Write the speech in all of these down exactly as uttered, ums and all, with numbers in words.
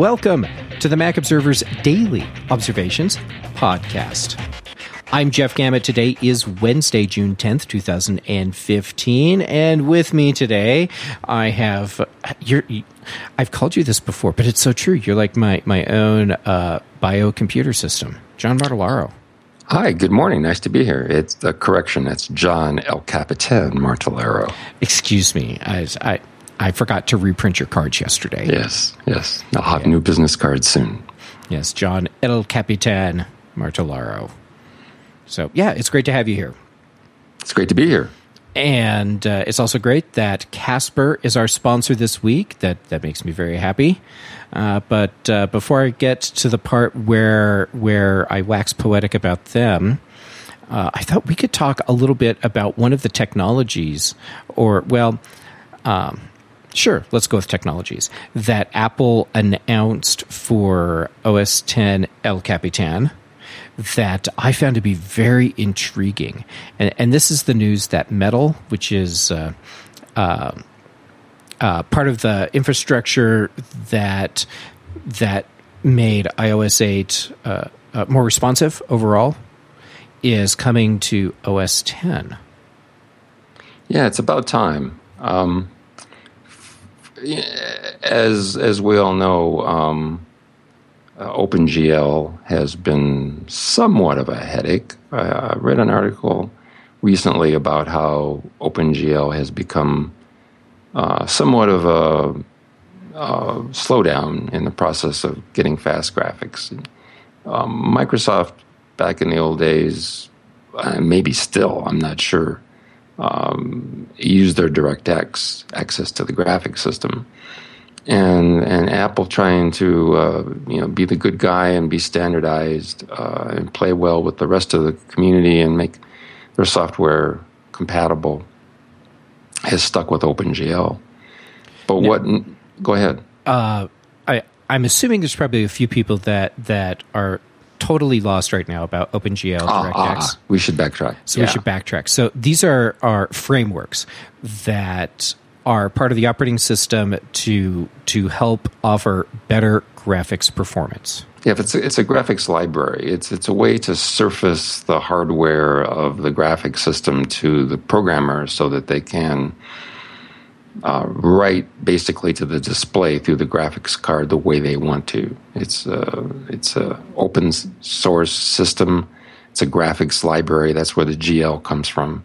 Welcome to the Mac Observer's Daily Observations podcast. I'm Jeff Gamet. Today is Wednesday, June tenth, twenty fifteen, and with me today, I have you're, I've called you this before, but it's so true. You're like my my own uh, biocomputer system, John Martellaro. Hi, good morning. Nice to be here. It's the correction. It's John El Capitan Martellaro. Excuse me. I, I I forgot to reprint your cards yesterday. Yes, yes. I'll have yeah. new business cards soon. Yes, John El Capitan Martellaro. So, yeah, it's great to have you here. It's great to be here. And uh, it's also great that Casper is our sponsor this week. That that makes me very happy. Uh, but uh, before I get to the part where where I wax poetic about them, uh, I thought we could talk a little bit about one of the technologies, or, well, um, sure, let's go with technologies, that Apple announced for O S X El Capitan, that I found to be very intriguing. And, and this is the news that Metal, which is uh, uh, uh, part of the infrastructure that that made i O S eight uh, uh, more responsive overall, is coming to O S X. Yeah, it's about time. Um, as as we all know, um, Uh, OpenGL has been somewhat of a headache. Uh, I read an article recently about how OpenGL has become uh, somewhat of a uh, slowdown in the process of getting fast graphics. Um, Microsoft, back in the old days, uh, maybe still, I'm not sure, um, used their DirectX access to the graphics system. And and Apple trying to uh, you know be the good guy and be standardized uh, and play well with the rest of the community and make their software compatible has stuck with OpenGL. But now, what? Go ahead. Uh, I I'm assuming there's probably a few people that that are totally lost right now about OpenGL ah, DirectX. Ah, we should backtrack. So yeah. we should backtrack. So these are are frameworks that are part of the operating system to to help offer better graphics performance. Yeah, if it's a, it's a graphics library. It's it's a way to surface the hardware of the graphics system to the programmer so that they can uh, write basically to the display through the graphics card the way they want to. It's a, it's a open source system. It's a graphics library. That's where the G L comes from.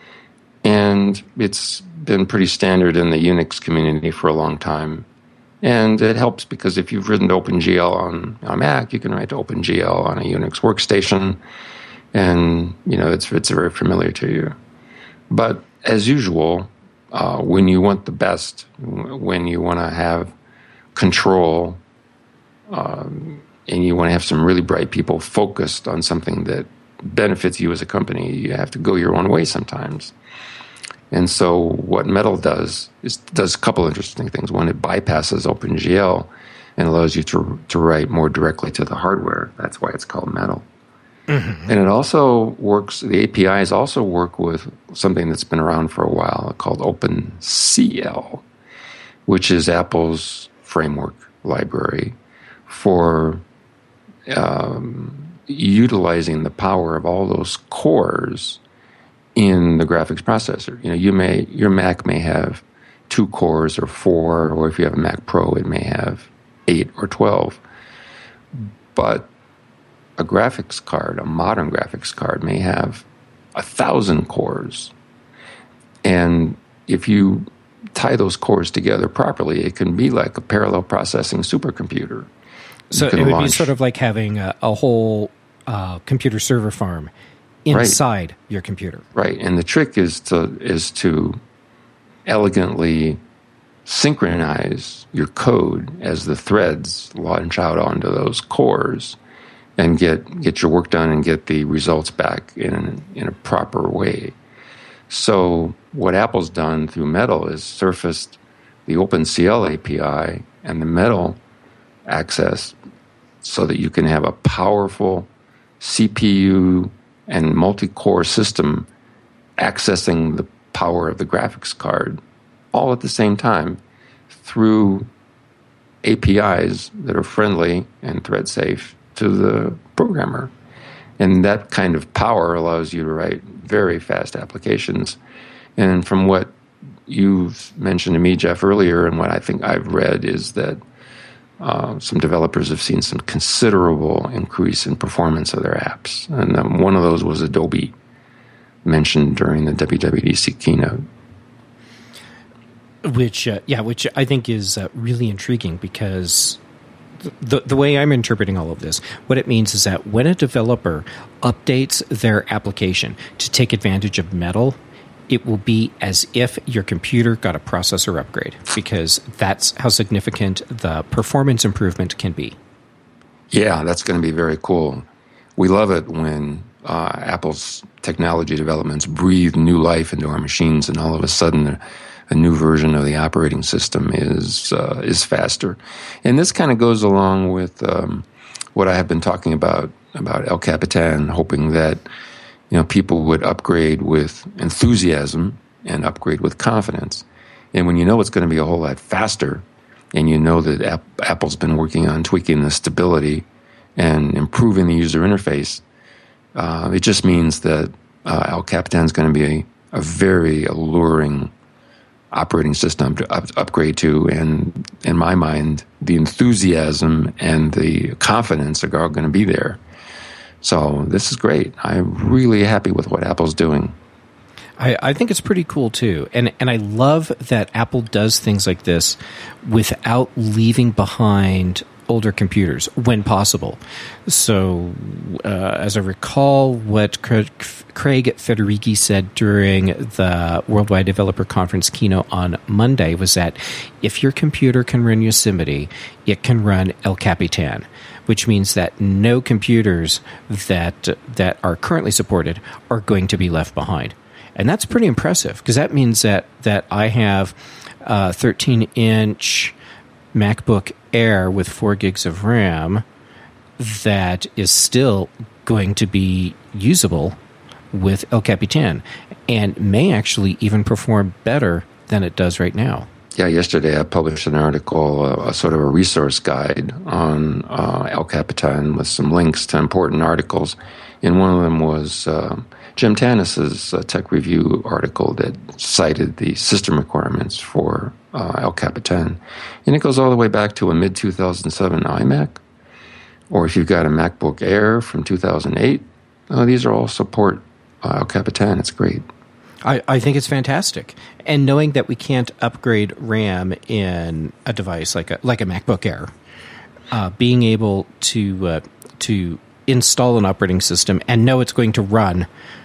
And it's been pretty standard in the Unix community for a long time. And it helps because if you've written to OpenGL on a Mac, you can write to OpenGL on a Unix workstation. And, you know, it's it's very familiar to you. But as usual, uh, when you want the best, when you want to have control, um, and you want to have some really bright people focused on something that benefits you as a company, you have to go your own way sometimes. And so what Metal does is does a couple interesting things. One, it bypasses OpenGL and allows you to to write more directly to the hardware. That's why it's called Metal. Mm-hmm. And it also works, the A P Is also work with something that's been around for a while called OpenCL, which is Apple's framework library for um, utilizing the power of all those cores in the graphics processor. You know, you may your Mac may have two cores or four, or if you have a Mac Pro, it may have eight or twelve. But a graphics card, a modern graphics card, may have a thousand cores. And if you tie those cores together properly, it can be like a parallel processing supercomputer. So it would launch. be sort of like having a, a whole uh, computer server farm inside right. your computer. Right. And the trick is to is to elegantly synchronize your code as the threads launch out onto those cores and get get your work done and get the results back in in a proper way. So what Apple's done through Metal is surfaced the OpenCL A P I and the Metal access so that you can have a powerful C P U and multi-core system accessing the power of the graphics card all at the same time through A P Is that are friendly and thread safe to the programmer. And that kind of power allows you to write very fast applications. And from what you've mentioned to me, Jeff, earlier, and what I think I've read is that uh, some developers have seen some considerable increase in performance of their apps. And um, one of those was Adobe, mentioned during the W W D C keynote. Which, uh, yeah, which I think is uh, really intriguing because the the way I'm interpreting all of this, what it means is that when a developer updates their application to take advantage of Metal, it will be as if your computer got a processor upgrade, because that's how significant the performance improvement can be. Yeah, that's going to be very cool. We love it when uh, Apple's technology developments breathe new life into our machines, and all of a sudden a, a new version of the operating system is uh, is faster. And this kind of goes along with um, what I have been talking about, about El Capitan, hoping that you know, people would upgrade with enthusiasm and upgrade with confidence. And when you know it's going to be a whole lot faster, and you know that App- Apple's been working on tweaking the stability and improving the user interface, uh, it just means that uh, El Capitan is going to be a, a very alluring operating system to up- upgrade to. And in my mind, the enthusiasm and the confidence are all going to be there. So this is great. I'm really happy with what Apple's doing. I, I think it's pretty cool too, and and I love that Apple does things like this without leaving behind older computers when possible. So, uh, as I recall, what Craig Federighi said during the Worldwide Developer Conference keynote on Monday was that if your computer can run Yosemite, it can run El Capitan, which means that no computers that that are currently supported are going to be left behind. And that's pretty impressive, because that means that, that I have a thirteen-inch MacBook Air with four gigs of RAM that is still going to be usable with El Capitan and may actually even perform better than it does right now. Yeah, yesterday I published an article, a, a sort of a resource guide on uh, El Capitan with some links to important articles. And one of them was uh, Jim Tanis's uh, tech review article that cited the system requirements for uh, El Capitan. And it goes all the way back to a mid two thousand seven iMac. Or if you've got a MacBook Air from two thousand eight, uh, these are all support uh, El Capitan. It's great. I, I think it's fantastic. And knowing that we can't upgrade RAM in a device like a like a MacBook Air, uh, being able to uh, to install an operating system and know it's going to run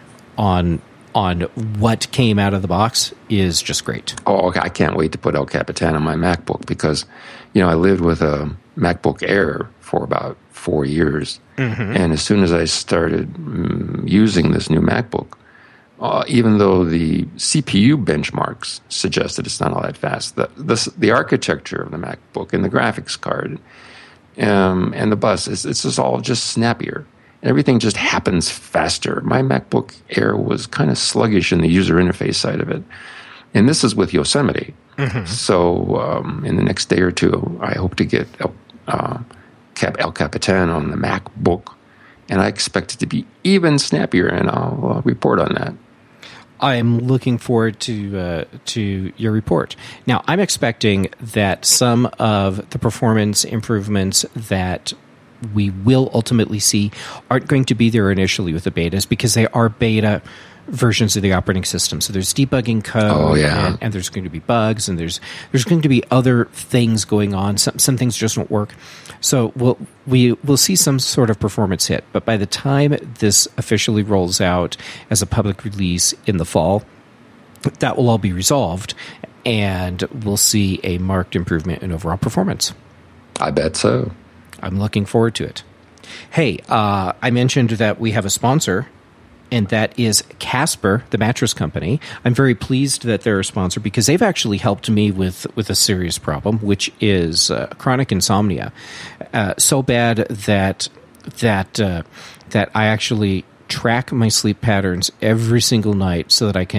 on on what came out of the box is just great. Oh, okay. I can't wait to put El Capitan on my MacBook because, you know, I lived with a MacBook Air for about four years. Mm-hmm. And as soon as I started um, using this new MacBook, Uh, even though the C P U benchmarks suggest that it's not all that fast, the the, the architecture of the MacBook and the graphics card um, and the bus, is it's just all just snappier. Everything just happens faster. My MacBook Air was kind of sluggish in the user interface side of it. And this is with Yosemite. Mm-hmm. So um, in the next day or two, I hope to get El, uh, Cap, El Capitan on the MacBook. And I expect it to be even snappier, and I'll uh, report on that. I'm looking forward to uh, to your report. Now, I'm expecting that some of the performance improvements that we will ultimately see aren't going to be there initially with the betas, because they are beta versions of the operating system. So there's debugging code, oh, yeah. and, and there's going to be bugs, and there's there's going to be other things going on. Some some things just won't work. So we'll we will see some sort of performance hit. But by the time this officially rolls out as a public release in the fall, that will all be resolved, and we'll see a marked improvement in overall performance. I bet so. I'm looking forward to it. Hey, uh, I mentioned that we have a sponsor, and that is Casper, the mattress company. I'm very pleased that they're a sponsor because they've actually helped me with, with a serious problem, which is uh, chronic insomnia. Uh, so bad that that uh, that I actually track my sleep patterns every single night so that I can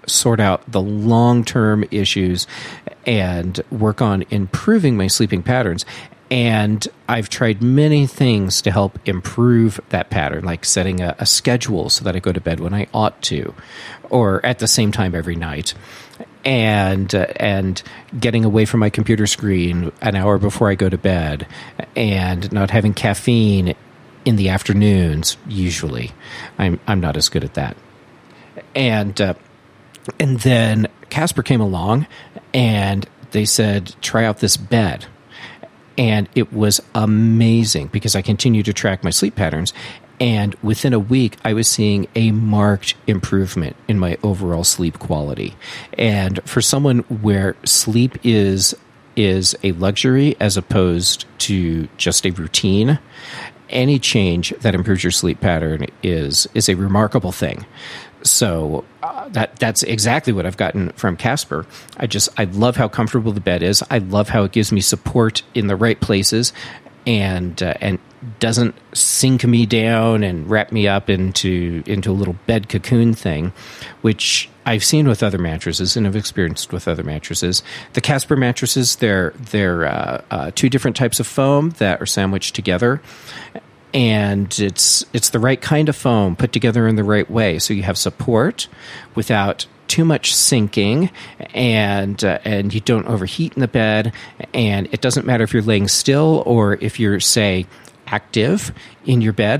sort out the long-term issues and work on improving my sleeping patterns. And I've tried many things to help improve that pattern, like setting a, a schedule so that I go to bed when I ought to, or at the same time every night, and uh, and getting away from my computer screen an hour before I go to bed, and not having caffeine in the afternoons. Usually, I'm I'm not as good at that, and uh, and then Casper came along, and they said, try out this bed. And it was amazing because I continued to track my sleep patterns. And within a week, I was seeing a marked improvement in my overall sleep quality. And for someone where sleep is is a luxury as opposed to just a routine, any change that improves your sleep pattern is is a remarkable thing. So uh, that that's exactly what I've gotten from Casper. I just I love how comfortable the bed is. I love how it gives me support in the right places, and uh, and doesn't sink me down and wrap me up into into a little bed cocoon thing, which I've seen with other mattresses and have experienced with other mattresses. The Casper mattresses, they're they're uh, uh, two different types of foam that are sandwiched together. And it's it's the right kind of foam put together in the right way, so you have support without too much sinking, and uh, and you don't overheat in the bed. And it doesn't matter if you're laying still or if you're, say, active in your bed.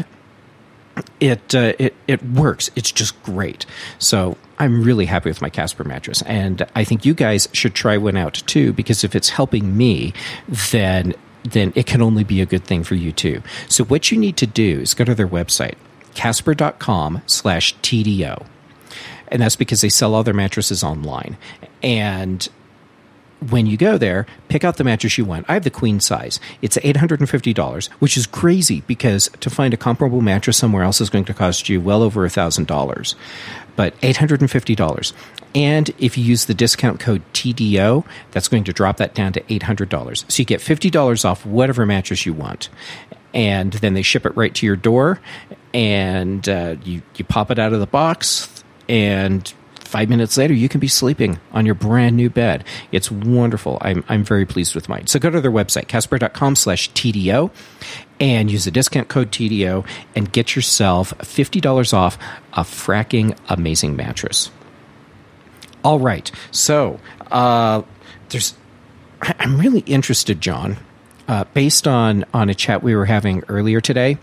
It uh, it it works. It's just great. So I'm really happy with my Casper mattress, and I think you guys should try one out too, because if it's helping me, then. then it can only be a good thing for you too. So what you need to do is go to their website, casper.com slash TDO. And that's because they sell all their mattresses online. And when you go there, pick out the mattress you want. I have the queen size. It's eight hundred fifty dollars, which is crazy because to find a comparable mattress somewhere else is going to cost you well over one thousand dollars. But eight hundred fifty dollars. And if you use the discount code T D O, that's going to drop that down to eight hundred dollars. So you get fifty dollars off whatever mattress you want. And then they ship it right to your door. And uh, you, you pop it out of the box. And five minutes later, you can be sleeping on your brand new bed. It's wonderful. I'm I'm very pleased with mine. So go to their website, casper.com slash TDO. And use the discount code T D O and get yourself fifty dollars off a fracking amazing mattress. All right. So uh, there's, I'm really interested, John, uh, based on, on a chat we were having earlier today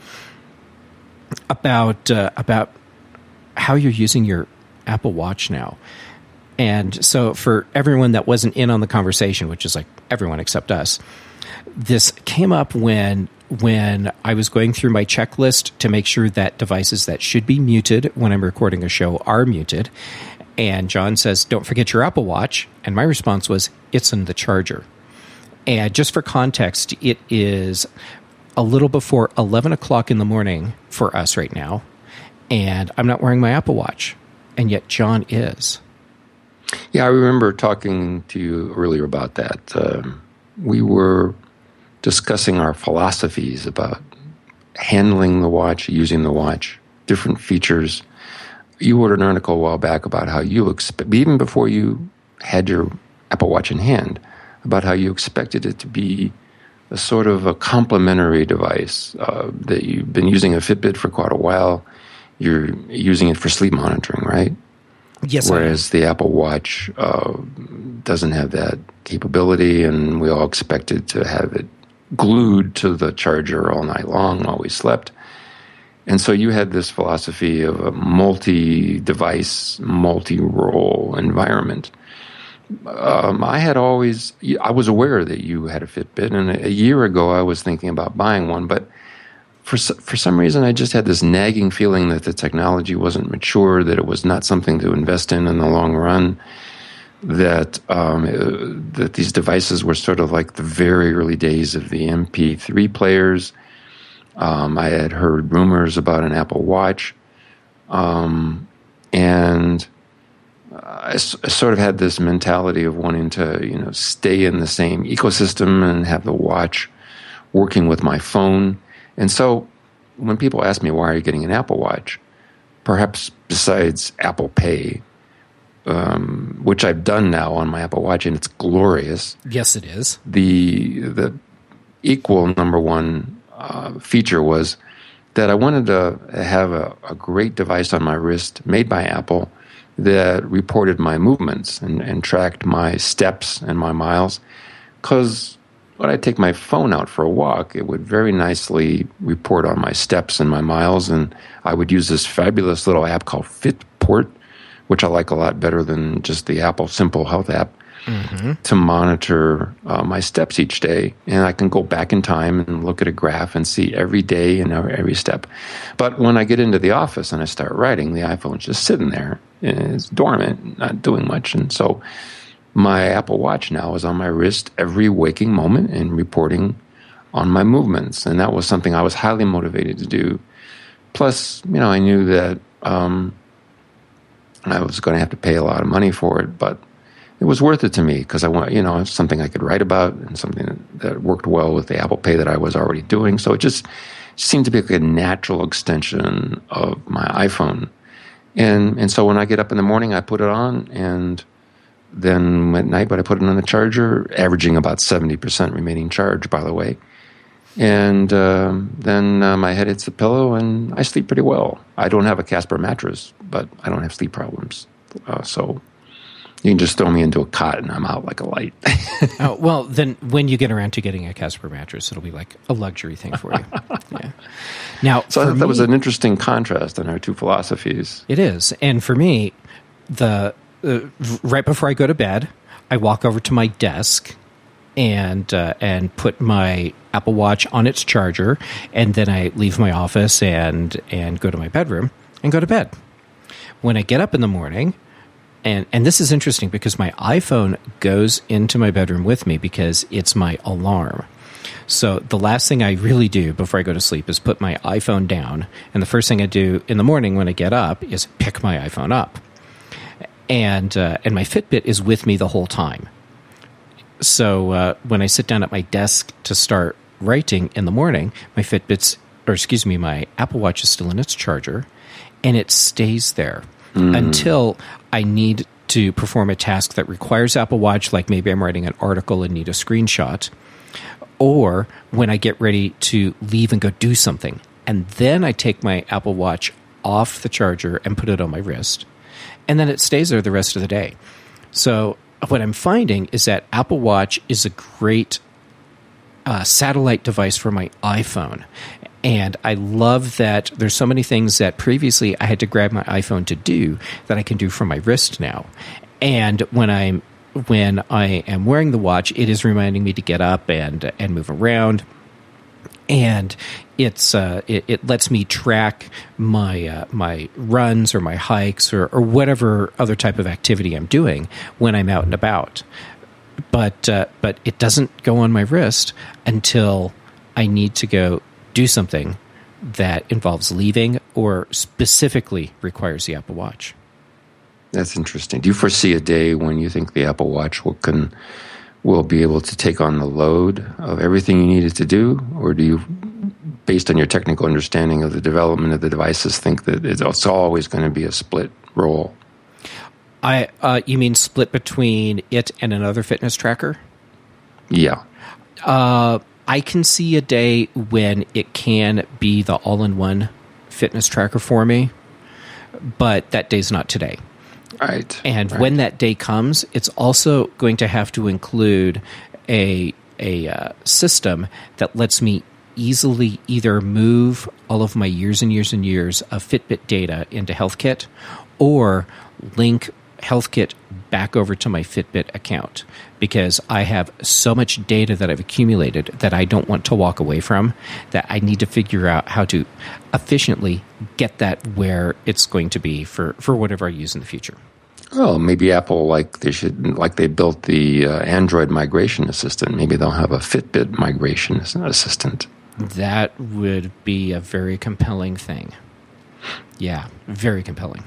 about uh, about how you're using your Apple Watch now. And so for everyone that wasn't in on the conversation, which is like everyone except us, this came up when when I was going through my checklist to make sure that devices that should be muted when I'm recording a show are muted. And John says, don't forget your Apple Watch. And my response was, it's in the charger. And just for context, it is a little before eleven o'clock in the morning for us right now. And I'm not wearing my Apple Watch. And yet John is. Yeah, I remember talking to you earlier about that. Um, we were discussing our philosophies about handling the watch, using the watch, different features. You wrote an article a while back about how you expect, even before you had your Apple Watch in hand, about how you expected it to be a sort of a complementary device, uh, that you've been using a Fitbit for quite a while. You're using it for sleep monitoring, right? Yes. Whereas the Apple Watch uh, doesn't have that capability, and we all expected to have it glued to the charger all night long while we slept. And so you had this philosophy of a multi-device, multi-role environment. Um, I had always, I was aware that you had a Fitbit, and a year ago I was thinking about buying one, but for for some reason I just had this nagging feeling that the technology wasn't mature, that it was not something to invest in in the long run, that um, that these devices were sort of like the very early days of the M P three players. Um, I had heard rumors about an Apple Watch, um, and I, s- I sort of had this mentality of wanting to, you know, stay in the same ecosystem and have the watch working with my phone. And so when people ask me, why are you getting an Apple Watch? Perhaps besides Apple Pay, um, which I've done now on my Apple Watch, and it's glorious. Yes, it is. The the equal number one uh, feature was that I wanted to have a, a great device on my wrist made by Apple that reported my movements and, and tracked my steps and my miles. Because when I take my phone out for a walk, it would very nicely report on my steps and my miles. And I would use this fabulous little app called Fitport, which I like a lot better than just the Apple Simple Health app, mm-hmm. to monitor uh, my steps each day. And I can go back in time and look at a graph and see every day and every step. But when I get into the office and I start writing, the iPhone's just sitting there. And it's dormant, not doing much. And so my Apple Watch now is on my wrist every waking moment and reporting on my movements. And that was something I was highly motivated to do. Plus, you know, I knew that um, I was going to have to pay a lot of money for it, but it was worth it to me because I want, you know, it's something I could write about and something that, that worked well with the Apple Pay that I was already doing. So it just seemed to be like a natural extension of my iPhone. And and so when I get up in the morning, I put it on, and then at night, but I put it on the charger, averaging about seventy percent remaining charge, by the way. And um, then uh, my head hits the pillow, and I sleep pretty well. I don't have a Casper mattress, but I don't have sleep problems. Uh, so you can just throw me into a cot, and I'm out like a light. Oh, well, then when you get around to getting a Casper mattress, it'll be like a luxury thing for you. Yeah. Now, so I thought me, that was an interesting contrast in our two philosophies. It is. And for me, the uh, right before I go to bed, I walk over to my desk and uh, and put my Apple Watch on its charger, and then I leave my office and and go to my bedroom and go to bed. When I get up in the morning, and and this is interesting because my iPhone goes into my bedroom with me because it's my alarm. So the last thing I really do before I go to sleep is put my iPhone down, and the first thing I do in the morning when I get up is pick my iPhone up, and uh, and my Fitbit is with me the whole time. So uh, when I sit down at my desk to start writing in the morning, my Fitbit's, or excuse me, my Apple Watch is still in its charger, and it stays there mm. until I need to perform a task that requires Apple Watch, like maybe I'm writing an article and need a screenshot, or when I get ready to leave and go do something. And then I take my Apple Watch off the charger and put it on my wrist. And then it stays there the rest of the day. So what I'm finding is that Apple Watch is a great uh, satellite device for my iPhone. And I love that there's so many things that previously I had to grab my iPhone to do that I can do from my wrist now. And when I'm when I am wearing the watch, it is reminding me to get up and and move around. And it's uh, it, it lets me track my uh, my runs or my hikes or, or whatever other type of activity I'm doing when I'm out and about. But uh, but it doesn't go on my wrist until I need to go do something that involves leaving or specifically requires the Apple Watch. That's interesting. Do you foresee a day when you think the Apple Watch will can will be able to take on the load of everything you need it to do, or do you, based on your technical understanding of the development of the devices, think that it's always going to be a split role? I uh, you mean split between it and another fitness tracker? Yeah. Uh, I can see a day when it can be the all-in-one fitness tracker for me, but that day's not today. Right. And right. when that day comes, it's also going to have to include a a uh, system that lets me easily either move all of my years and years and years of Fitbit data into HealthKit, or link HealthKit back over to my Fitbit account, because I have so much data that I've accumulated that I don't want to walk away from, that I need to figure out how to efficiently get that where it's going to be for, for whatever I use in the future. Oh, maybe Apple, like they should, like they built the uh, Android migration assistant. Maybe they'll have a Fitbit migration assistant. That would be a very compelling thing. Yeah, very compelling.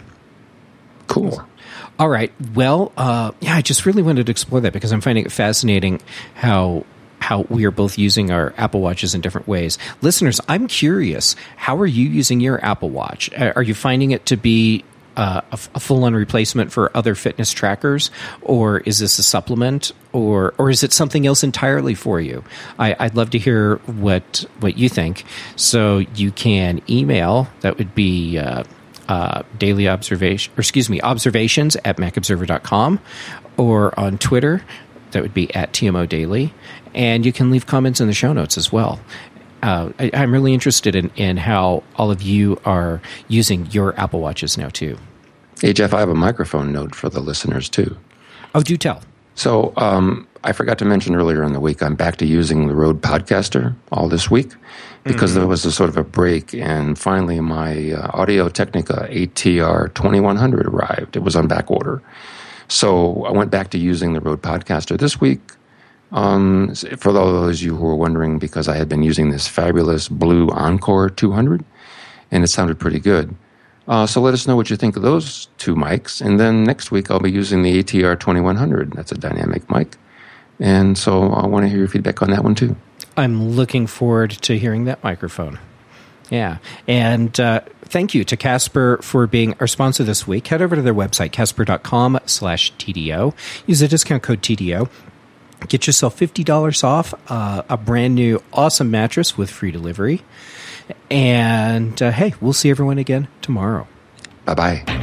Cool. All right. Well, uh, yeah, I just really wanted to explore that because I'm finding it fascinating how how we are both using our Apple Watches in different ways. Listeners, I'm curious, how are you using your Apple Watch? Are you finding it to be uh, a, a full-on replacement for other fitness trackers, or is this a supplement, or or is it something else entirely for you? I, I'd love to hear what what you think. So you can email. That would be uh, uh, daily observation, or excuse me, observations at mac observer dot com, or on Twitter. That would be at T M O Daily, and you can leave comments in the show notes as well. Uh, I, I'm really interested in, in how all of you are using your Apple Watches now, too. Hey, Jeff, I have a microphone note for the listeners, too. Oh, do tell. So um, I forgot to mention earlier in the week, I'm back to using the Rode Podcaster all this week because mm-hmm. there was a sort of a break, and finally my uh, Audio-Technica A T R twenty-one hundred arrived. It was on back order. So I went back to using the Rode Podcaster this week. Um, for those of you who are wondering, because I had been using this fabulous Blue Encore two hundred, and it sounded pretty good. Uh, so let us know what you think of those two mics. And then next week I'll be using the A T R twenty-one hundred. That's a dynamic mic. And so I want to hear your feedback on that one too. I'm looking forward to hearing that microphone. Yeah. And uh, thank you to Casper for being our sponsor this week. Head over to their website, casper.com slash TDO. Use the discount code T D O. Get yourself fifty dollars off uh, a brand new awesome mattress with free delivery. And uh, hey, we'll see everyone again tomorrow. Bye-bye.